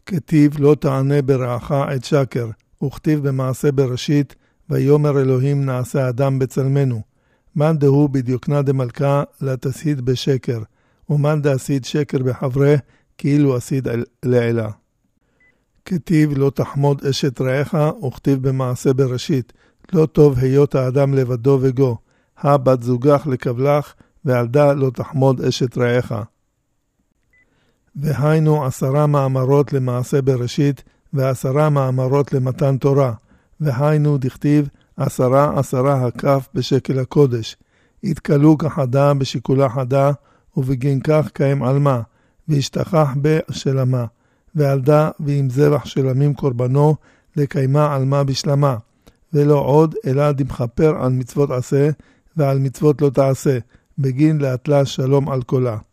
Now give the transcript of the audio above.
כתיב לא תענה ברעך את שקר, וכתיב במעשה בראשית, ויאמר אלוהים נעשה אדם בצלמנו. מאן דהוא בדיוקנה דמלכה לתסהיד בשקר, ומאן דעשית שקר בחברה, כאילו עשית לעילה. כתיב לא תחמוד אשת רעך, וכתיב במעשה בראשית, לא טוב היות האדם לבדו וגו, בת זוגך לקבלך, ועלדה לא תחמוד אשת רעך. והיינו 10 מאמרות למעשה בראשית, ו10 מאמרות למתן תורה, והיינו דכתיב 10 הקף בשקל הקודש, התקלו כחדה בשיקולה חדה, ובגין כך קיים עלמה, והשתכח בשלמה, ועלדה ועם זבח שלמים קורבנו, לקיימה עלמה בשלמה, ולא עוד אלא דמכפר על מצוות עשה, ועל מצוות לא תעשה, בגין להתלה שלום על כולה.